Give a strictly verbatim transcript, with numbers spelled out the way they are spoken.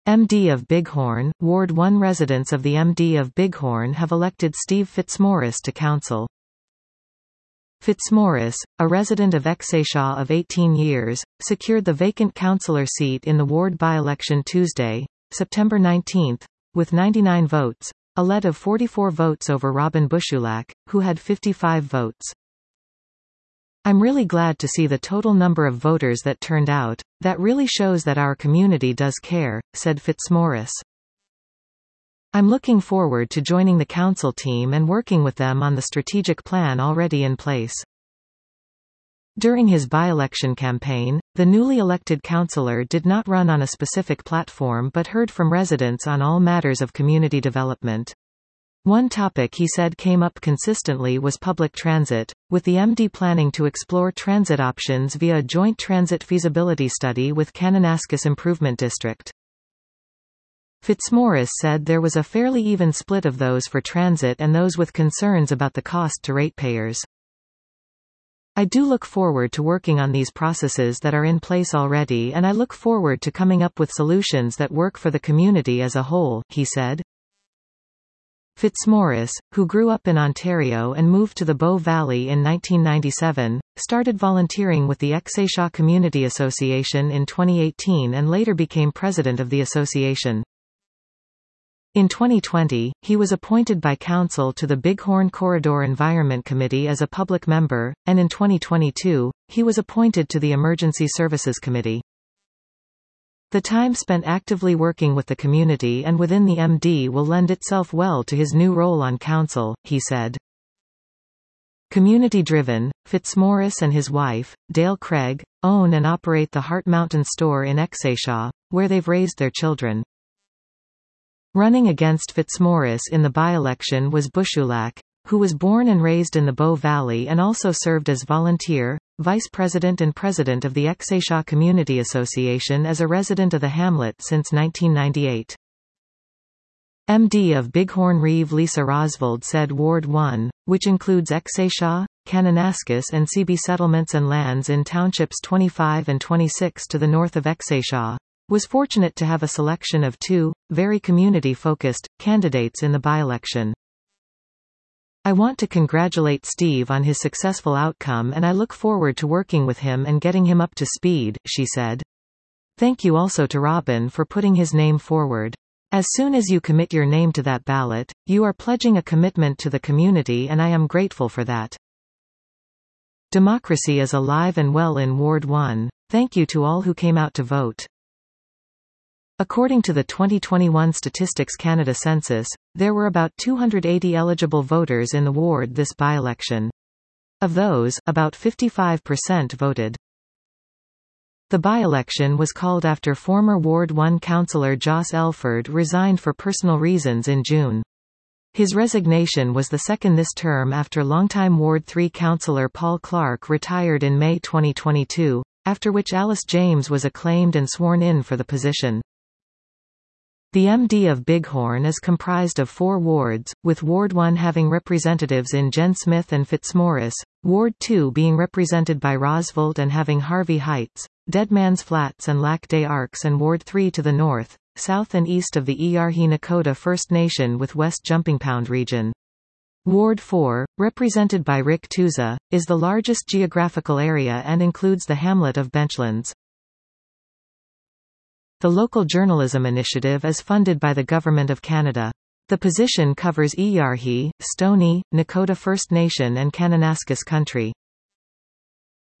M D of Bighorn, Ward one residents of the M D of Bighorn have elected Steve Fitzmaurice to council. Fitzmaurice, a resident of Exshaw of eighteen years, secured the vacant councillor seat in the ward by-election Tuesday, September nineteenth, with ninety-nine votes, a lead of forty-four votes over Robin Bushulack, who had fifty-five votes. "I'm really glad to see the total number of voters that turned out. That really shows that our community does care," said Fitzmaurice. "I'm looking forward to joining the council team and working with them on the strategic plan already in place." During his by-election campaign, the newly elected councillor did not run on a specific platform but heard from residents on all matters of community development. One topic he said came up consistently was public transit, with the M D planning to explore transit options via a joint transit feasibility study with Kananaskis Improvement District. Fitzmaurice said there was a fairly even split of those for transit and those with concerns about the cost to ratepayers. "I do look forward to working on these processes that are in place already, and I look forward to coming up with solutions that work for the community as a whole," he said. Fitzmaurice, who grew up in Ontario and moved to the Bow Valley in nineteen ninety-seven, started volunteering with the Exshaw Community Association in twenty eighteen and later became president of the association. In twenty twenty, he was appointed by council to the Bighorn Corridor Environment Committee as a public member, and in twenty twenty-two, he was appointed to the Emergency Services Committee. "The time spent actively working with the community and within the M D will lend itself well to his new role on council," he said. Community-driven, Fitzmaurice and his wife, Dale Craig, own and operate the Heart Mountain store in Exshaw, where they've raised their children. Running against Fitzmaurice in the by-election was Bushulack, who was born and raised in the Bow Valley and also served as volunteer, vice president and president of the Exshaw Community Association as a resident of the hamlet since nineteen ninety-eight. M D of Bighorn Reeve Lisa Rosvold said Ward one, which includes Exshaw, Kananaskis and C B settlements and lands in townships twenty-five and twenty-six to the north of Exshaw, was fortunate to have a selection of two, very community-focused, candidates in the by-election. "I want to congratulate Steve on his successful outcome and I look forward to working with him and getting him up to speed," she said. "Thank you also to Robin for putting his name forward. As soon as you commit your name to that ballot, you are pledging a commitment to the community and I am grateful for that. Democracy is alive and well in Ward one. Thank you to all who came out to vote." According to the twenty twenty-one Statistics Canada census, there were about two hundred eighty eligible voters in the ward this by-election. Of those, about fifty-five percent voted. The by-election was called after former Ward one councillor Joss Elford resigned for personal reasons in June. His resignation was the second this term after longtime Ward three councillor Paul Clark retired in May twenty twenty-two, after which Alice James was acclaimed and sworn in for the position. The M D of Bighorn is comprised of four wards, with Ward one having representatives in Jen Smith and Fitzmaurice, Ward two being represented by Rosvold and having Harvey Heights, Deadman's Flats and Lac des Arcs, and Ward three to the north, south and east of the Eyarhi Nakota First Nation with West Jumping Pound region. Ward four, represented by Rick Tuza, is the largest geographical area and includes the hamlet of Benchlands. The Local Journalism Initiative is funded by the Government of Canada. The position covers Eyarhi, Stoney, Nakota First Nation and Kananaskis country.